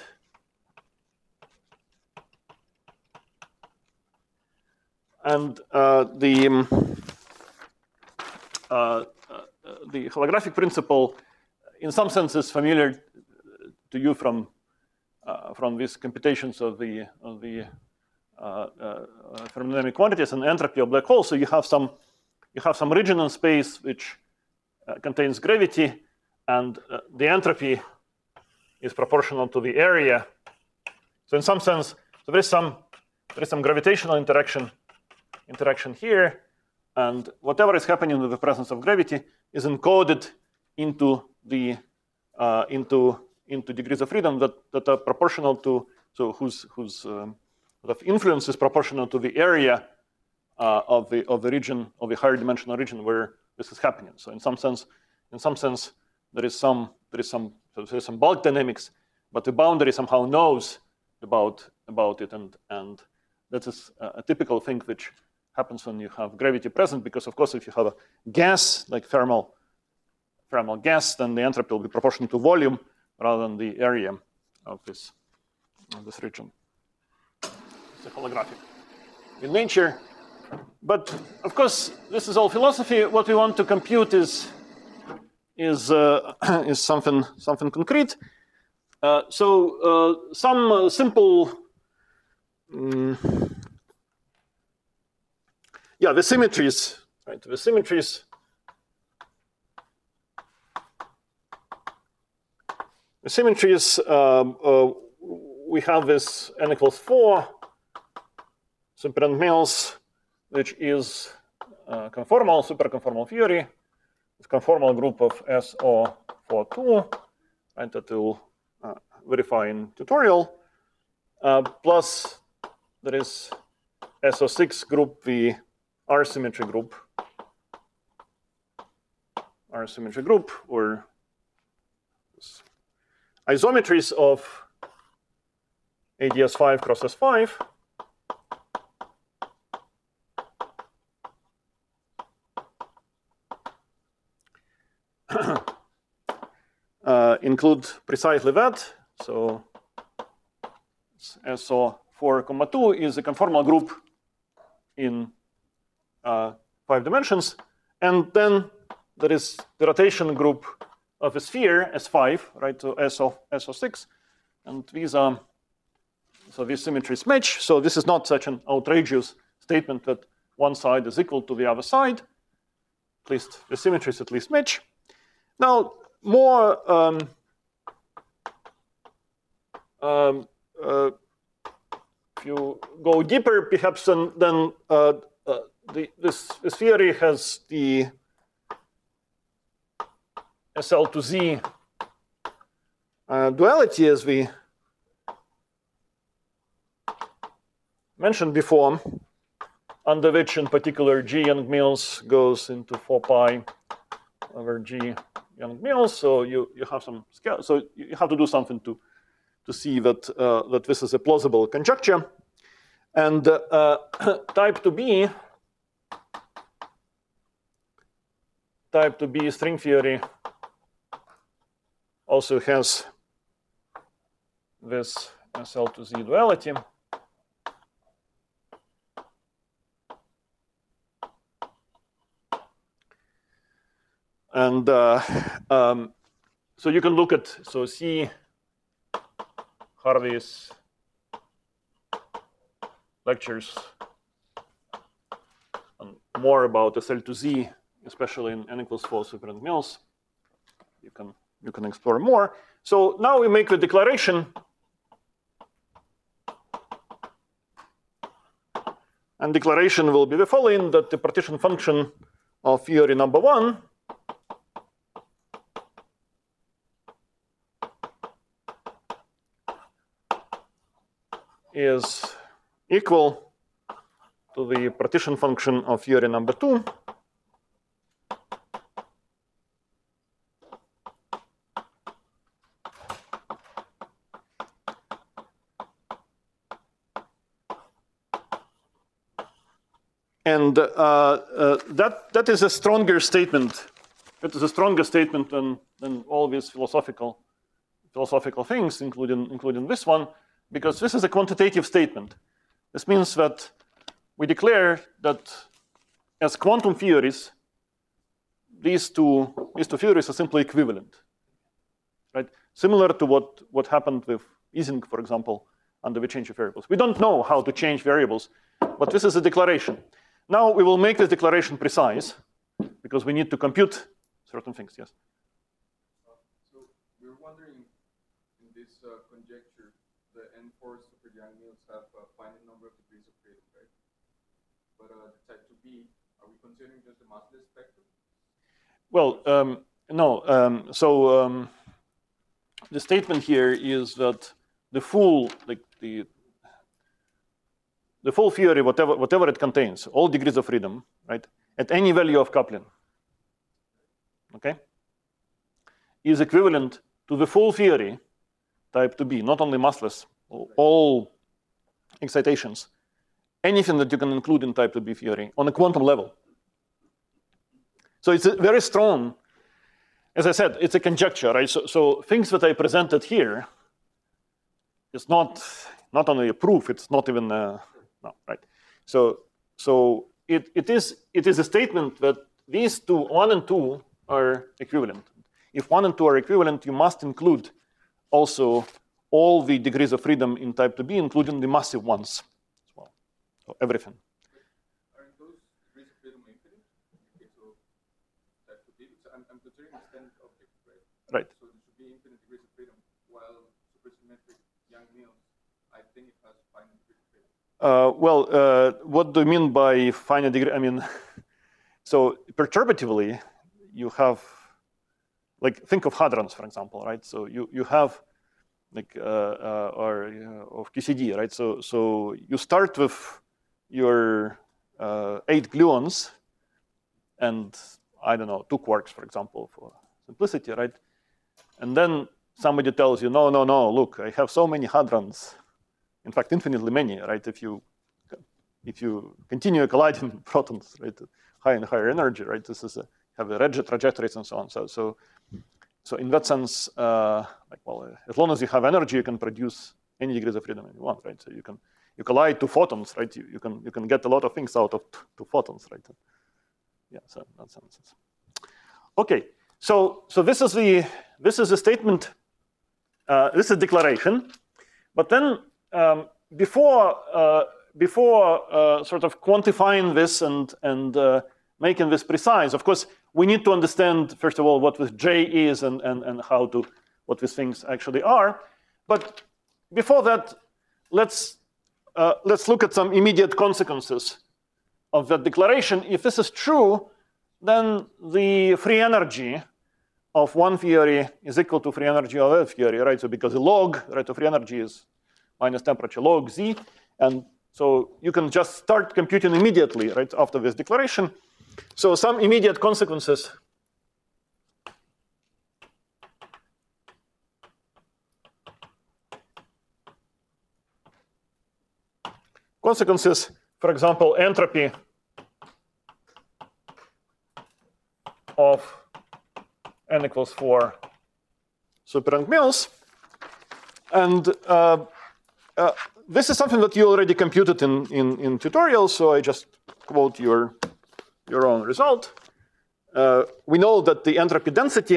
and uh, the um, uh, uh, the holographic principle, in some sense, is familiar to you from uh, from these computations of the of the uh, uh, thermodynamic quantities and entropy of black holes. So you have some you have some region in space which uh, contains gravity, and uh, the entropy is proportional to the area. So in some sense, so there is some there is some gravitational interaction interaction here, and whatever is happening with the presence of gravity is encoded into the uh, into into degrees of freedom that, that are proportional to, so whose whose um, sort of influence is proportional to the area uh, of the of the region of the higher dimensional region where this is happening. So in some sense, in some sense, there is some there is some so there is some bulk dynamics, but the boundary somehow knows about about it, and and that is a, a typical thing which happens when you have gravity present, because of course if you have a gas like thermal thermal gas, then the entropy will be proportional to volume rather than the area of this of this region. It's a holographic in nature, but of course this is all philosophy. What we want to compute is is uh, is something something concrete. Uh, so uh, some uh, simple. Um, Yeah, the symmetries, right? The symmetries. The symmetries. Um, uh, we have this n equals four superinternals, which is uh, conformal, superconformal theory. It's conformal group of S O four two, right? That we'll uh, verify in tutorial. Uh, plus, there is S O six group, the R symmetry group, R symmetry group, or isometries of A D S five cross S five. uh, include precisely that. So S O four comma two is a conformal group in Uh, five dimensions, and then there is the rotation group of a sphere S five, right? So S O S O six, and these are so these symmetries match. So this is not such an outrageous statement that one side is equal to the other side. At least the symmetries at least match. Now more um, um, uh, if you go deeper, perhaps then then. Uh, uh, The, this, this theory has the S L to Z uh, duality, as we mentioned before, under which in particular G Young-Mills goes into four pi over G Young-Mills. So you, you have some scale. So you have to do something to, to see that, uh, that this is a plausible conjecture. And uh, type two B Type two B string theory also has this S L to Z duality. And uh, um, so you can look at, so see Harvey's lectures and more about S L to Z, especially in n equals four superinternals. You can you can explore more. So now we make the declaration, and declaration will be the following: that the partition function of theory number one is equal to the partition function of theory number two. And uh, uh, that, that is a stronger statement. That is a stronger statement than, than all these philosophical, philosophical things, including, including this one, because this is a quantitative statement. This means that we declare that as quantum theories, these two these two theories are simply equivalent, right? Similar to what, what happened with Ising, for example, under the change of variables. We don't know how to change variables, but this is a declaration. Now we will make this declaration precise because we need to compute certain things, yes? Uh, so we're wondering, in this uh, conjecture, the N four super Yang-Mills have a finite number of degrees of freedom, right? But uh, the type two B, are we considering just the massless spectrum? Well, um, no. Um, so um, the statement here is that the full, like the the full theory, whatever whatever it contains, all degrees of freedom, right, at any value of Kaplan, okay, is equivalent to the full theory, type two B, not only massless, all excitations, anything that you can include in type two B theory on a quantum level. So it's a very strong, as I said, it's a conjecture, right? So, so things that I presented here is not not only a proof, it's not even a, no, right? So so it, it is it is a statement that these two, one and two, are equivalent. If one and two are equivalent, you must include also all the degrees of freedom in type two B, including the massive ones as well. So everything. Aren't those degrees of freedom infinite? Okay, so type two B, so I'm, I'm considering a standard object, right? Right. So there should be infinite degrees of freedom, while supersymmetric Yang-Mills, I think it has finite degrees of freedom. Uh, well, uh, what do you mean by finite degree? I mean, so perturbatively, you have, like, think of hadrons, for example, right? So you, you have, like, uh, uh, or uh, of Q C D, right? So, so you start with your uh, eight gluons and, I don't know, two quarks, for example, for simplicity, right? And then somebody tells you, no, no, no, look, I have so many hadrons. In fact, infinitely many, right? If you if you continue colliding protons, right, higher and higher energy, right? This is a, have a Regge trajectories and so on. So so so in that sense, uh, like well, uh, as long as you have energy, you can produce any degrees of freedom you want, right? So you can you collide two photons, right? You, you can you can get a lot of things out of two photons, right? Yeah, so in that sense. Okay, so so this is the this is a statement. Uh, this is a declaration, but then. Um, before uh, before uh, sort of quantifying this and and uh, making this precise, of course, we need to understand first of all what this J is and and and how to what these things actually are. But before that, let's uh, let's look at some immediate consequences of that declaration. If this is true, then the free energy of one theory is equal to free energy of other theory, right? So because the log, right, of free energy is minus temperature log z, and so you can just start computing immediately, right, after this declaration. So some immediate consequences. Consequences, for example, entropy of n equals four super Yang-Mills, and uh, Uh, this is something that you already computed in, in, in tutorials, so I just quote your, your own result. Uh, we know that the entropy density,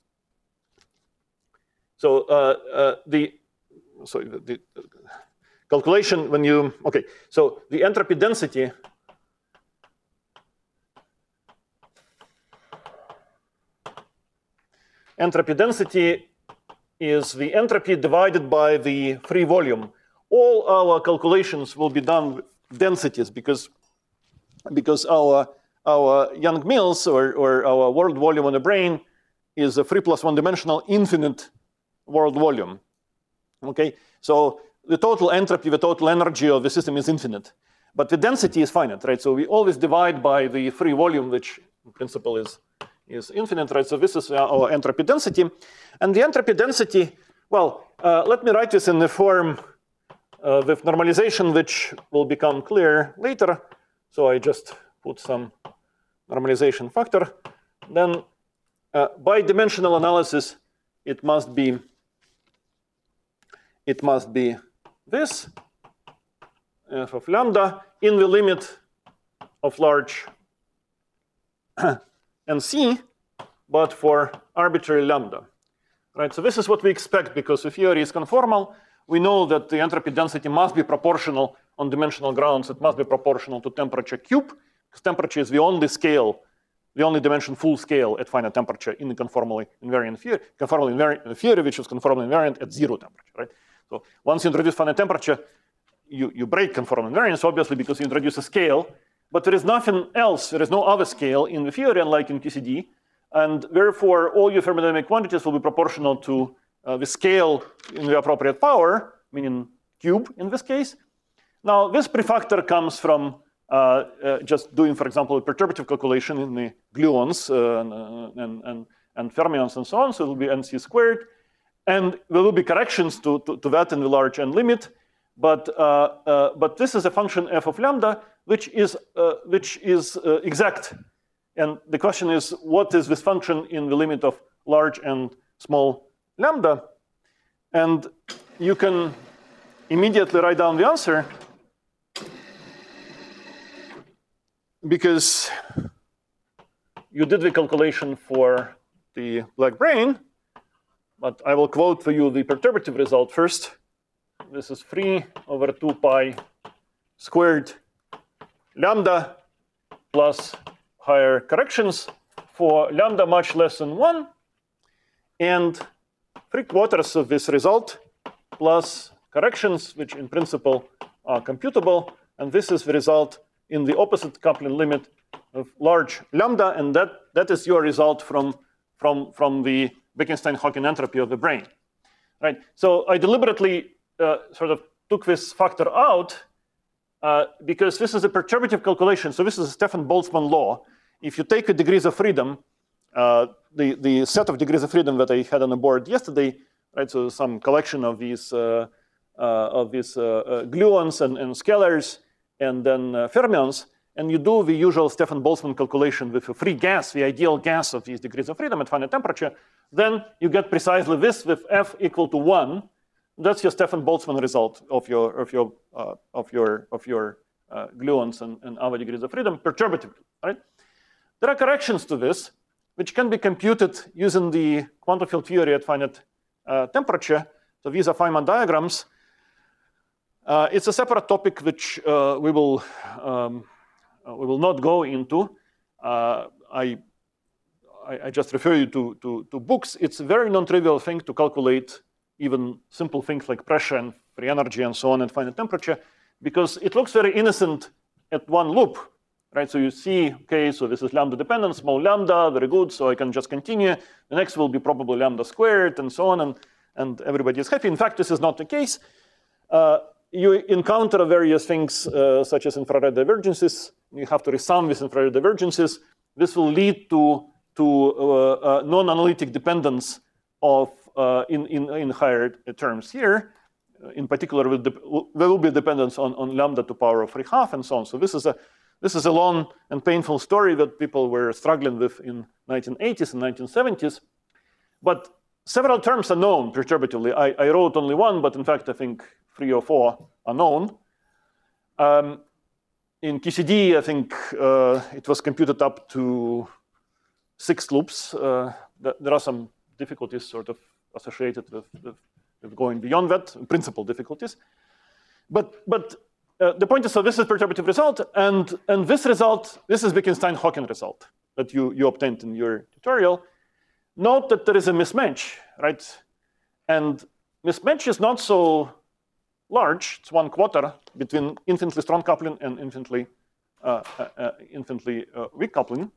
so uh, uh, the, so the, the calculation when you, okay, so the entropy density entropy density is the entropy divided by the free volume. All our calculations will be done with densities because, because our, our Yang-Mills or, or our world volume on the brain is a three plus one dimensional infinite world volume. Okay, so the total entropy, the total energy of the system is infinite, but the density is finite, right? So we always divide by the free volume, which in principle is, is infinite, right? So this is our entropy density. And the entropy density, well, uh, let me write this in the form Uh, with normalization, which will become clear later. So I just put some normalization factor. Then uh, by dimensional analysis, it must be it must be this f of lambda in the limit of large N C but for arbitrary lambda. Right? So this is what we expect because the theory is conformal. We know that the entropy density must be proportional on dimensional grounds. It must be proportional to temperature cube, because temperature is the only scale, the only dimension full scale at finite temperature in the conformally invariant theory, conformally invariant theory, which is conformally invariant at zero temperature. Right? So once you introduce finite temperature, you, you break conformal invariance, obviously, because you introduce a scale. But there is nothing else. There is no other scale in the theory, unlike in Q C D. And therefore, all your thermodynamic quantities will be proportional to uh, the scale in the appropriate power, meaning cube in this case. Now, this prefactor comes from uh, uh, just doing, for example, a perturbative calculation in the gluons uh, and, and, and fermions and so on. So it will be N C squared. And there will be corrections to, to, to that in the large N limit. But, uh, uh, but this is a function f of lambda, which is, uh, which is uh, exact. And the question is, what is this function in the limit of large and small lambda? And you can immediately write down the answer, because you did the calculation for the black brane. But I will quote for you the perturbative result first. This is three over two pi squared lambda plus higher corrections for lambda much less than one, and three quarters of this result plus corrections, which in principle are computable. And this is the result in the opposite coupling limit of large lambda, and that, that is your result from, from, from the Bekenstein-Hawking entropy of the brane. Right? So I deliberately uh, sort of took this factor out uh, because this is a perturbative calculation. So this is a Stefan-Boltzmann law. If you take the degrees of freedom, uh, the, the set of degrees of freedom that I had on the board yesterday, right? So some collection of these, uh, uh, of these uh, uh, gluons and, and scalars and then uh, fermions, and you do the usual Stefan-Boltzmann calculation with a free gas, the ideal gas of these degrees of freedom at finite temperature, then you get precisely this with f equal to one. That's your Stefan-Boltzmann result of your, of your, uh, of your, of your uh, gluons and, and other degrees of freedom perturbatively, right? There are corrections to this, which can be computed using the quantum field theory at finite uh, temperature. So these are Feynman diagrams. Uh, it's a separate topic which uh, we will um, uh, we will not go into. Uh, I, I I just refer you to, to to books. It's a very non-trivial thing to calculate even simple things like pressure and free energy and so on at finite temperature, because it looks very innocent at one loop. Right, so you see, okay, so this is lambda dependent, small lambda, very good, so I can just continue. The next will be probably lambda squared and so on, and, and everybody is happy. In fact, this is not the case. Uh, you encounter various things uh, such as infrared divergences. You have to resum these infrared divergences. This will lead to, to uh, uh, non-analytic dependence of uh, in, in, in higher terms here. Uh, in particular, with the, there will be dependence on, on lambda to power of three half and so on. So this is a This is a long and painful story that people were struggling with in nineteen eighties and nineteen seventies. But several terms are known perturbatively. I, I wrote only one, but in fact, I think three or four are known. Um, in Q C D, I think uh, it was computed up to six loops. Uh, th there are some difficulties sort of associated with, with, with going beyond that, principal difficulties. But, but Uh, the point is, so this is perturbative result, and, and this result, this is Bekenstein-Hawking result that you, you obtained in your tutorial. Note that there is a mismatch, right? And mismatch is not so large. It's one quarter between infinitely strong coupling and infinitely, uh, uh, uh, infinitely uh, weak coupling.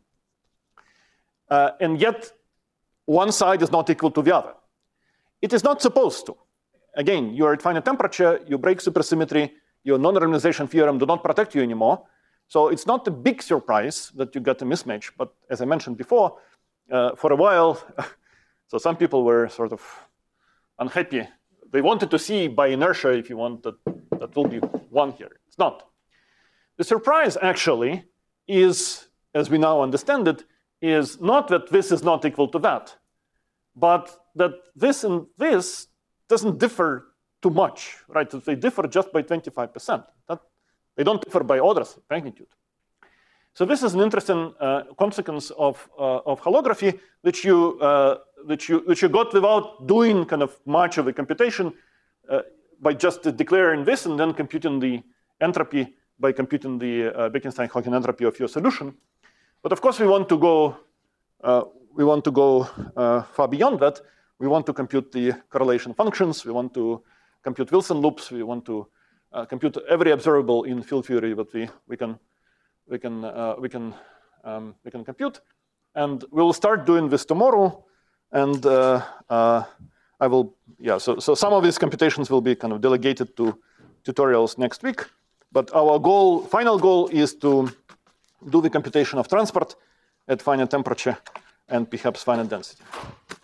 Uh, and yet, one side is not equal to the other. It is not supposed to. Again, you are at finite temperature, you break supersymmetry, your non-renormalization theorem do not protect you anymore. So it's not a big surprise that you get a mismatch. But as I mentioned before, uh, for a while, so some people were sort of unhappy. They wanted to see by inertia, if you want, that that will be one here. It's not. The surprise actually is, as we now understand it, is not that this is not equal to that, but that this and this doesn't differ too much, right? They differ just by twenty-five percent. That, they don't differ by orders of magnitude. So this is an interesting uh, consequence of, uh, of holography, which you, uh, which, you, which you got without doing kind of much of the computation uh, by just declaring this and then computing the entropy by computing the uh, Bekenstein-Hawking entropy of your solution. But of course, we want to go, uh, we want to go uh, far beyond that. We want to compute the correlation functions. We want to compute Wilson loops. We want to uh, compute every observable in field theory that we, we can we can uh, we can um, we can compute, and we'll start doing this tomorrow. And uh, uh, I will yeah. So so some of these computations will be kind of delegated to tutorials next week. But our goal, final goal, is to do the computation of transport at finite temperature and perhaps finite density.